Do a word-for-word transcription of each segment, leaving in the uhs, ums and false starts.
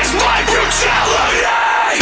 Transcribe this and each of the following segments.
Witness my brutality.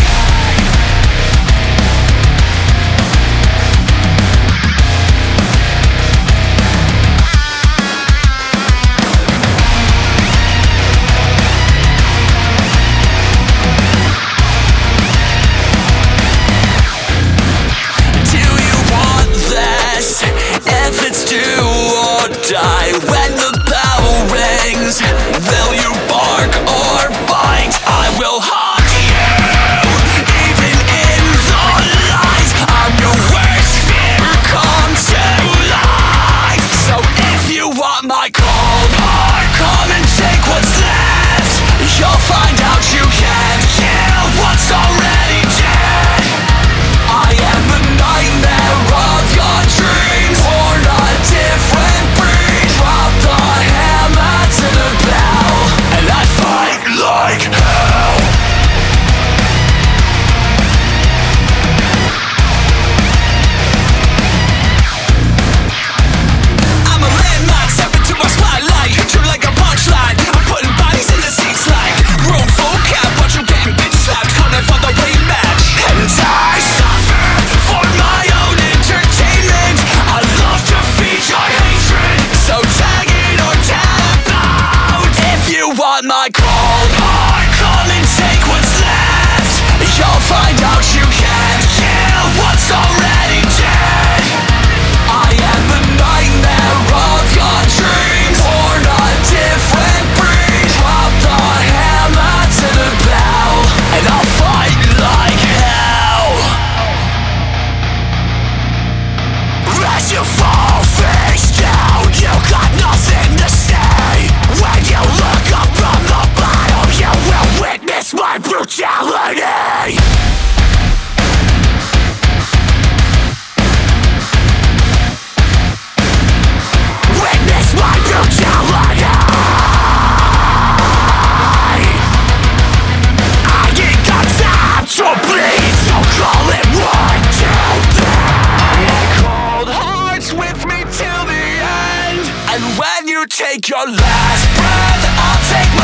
Die when the bell rings. Will you bark or bite? I will haunt you, even in the light. I'm your worst fear come to life. So if you want my cold heart, come and take what's left. You'll find out you can't kill what's already dead. I am the nightmare of your dreams, born a different breed. Drop the hammer to the bell, and I fight like hell. I'm a landmine, step into my spotlight, true like a punchline. I'm putting bodies in the seats like room full cap, watch you getting bitch slapped, calling for the rematch. And I suffer for my own entertainment. I love to feed your hatred, so tag it or tap out. If you want my cold heart, come and take what's left. You'll find out you can't kill what's already dead. I am the nightmare of your dreams, born a different breed. Drop the hammer to the bell, and I'll fight like hell. As you fall face down, you got nothing to say. When you look up from the bottom, you will witness my brutality. Witness my brutality. I ain't got time to bleed, so call it one, two, three. Cold hearts with me till the end. And when you take your last breath, I'll take